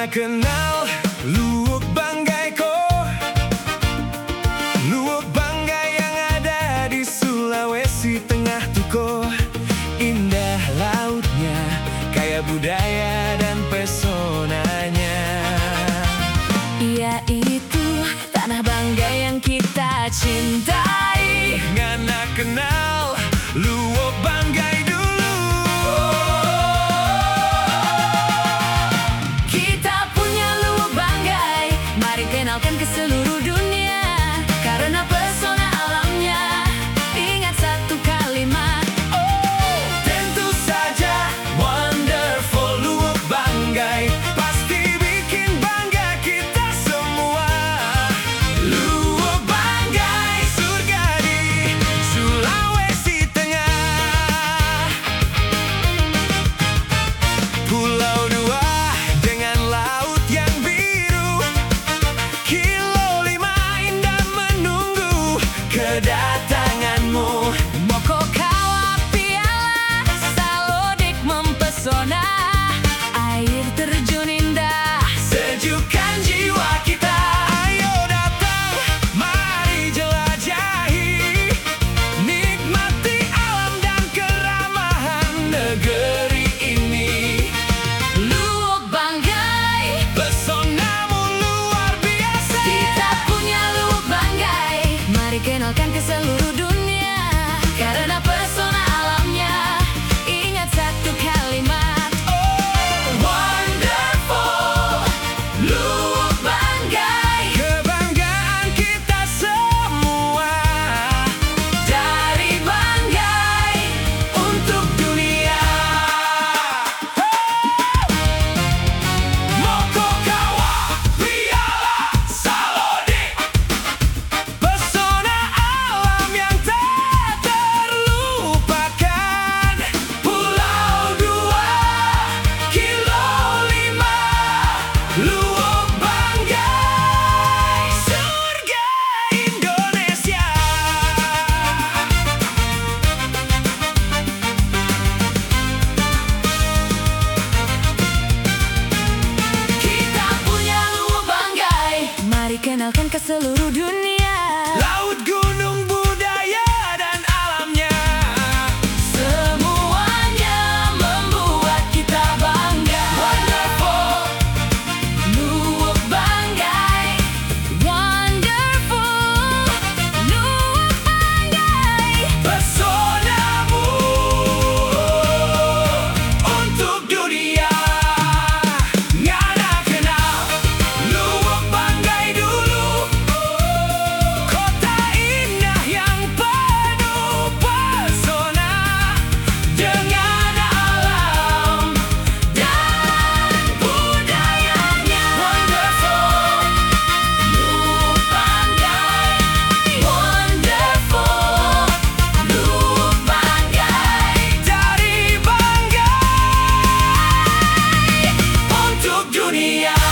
Ngana kenal Luwuk Banggai ko, Luwuk Banggai yang ada di Sulawesi Tengah tuko. Indah lautnya, kaya budaya dan pesonanya. Ia itu tanah Banggai yang kita cintai. Ngana kenal Luwuk Banggai dulu. Kita punya Luwuk Banggai, mari kenalkan ke seluruh dunia. Karena pesona alamnya, ingat satu kalimat. Tentu saja wonderful Luwuk Banggai, pasti bikin bangga kita semua. Luwuk Banggai, surga di Sulawesi Tengah. Pulau Dua dengan laut yang biru, Kilo 5 indah menunggu kedatanganmu. Moko Kawah Piala Salodik mempesona. Air terjun indah, Sejukkan jiwa kita, ayo datang, mari jelajahi. Nikmati alam dan keramahan negeri ini. Luwuk Banggai, Pesonamu luar biasa. kita punya Luwuk Banggai, mari kenalkan ke seluruh dunia. Karena pesona alamnya, ingat satu kalimat. Wonderful Luwuk Banggai, kebanggaan kita semua. Dari Banggai Untuk dunia. Moko Kawah Piala Salodik, pesona alam yang tak terlupakan. Pulau Dua, Kilo 5, Luwuk Banggai, surga Indonesia. kita punya Luwuk Banggai, mari kenalkan ke seluruh dunia. Laut, gunung, budaya, dan alamnya, Semuanya membuat kita bangga. wonderful Luwuk Banggai, wonderful Luwuk Banggai. pesonamu untuk dunia. Ngana kenal Luwuk Banggai dulu, kota indah yang penuh pesona dengan alam dan budayanya. Wonderful Luwuk Banggai, wonderful Luwuk Banggai. dari Banggai untuk dunia.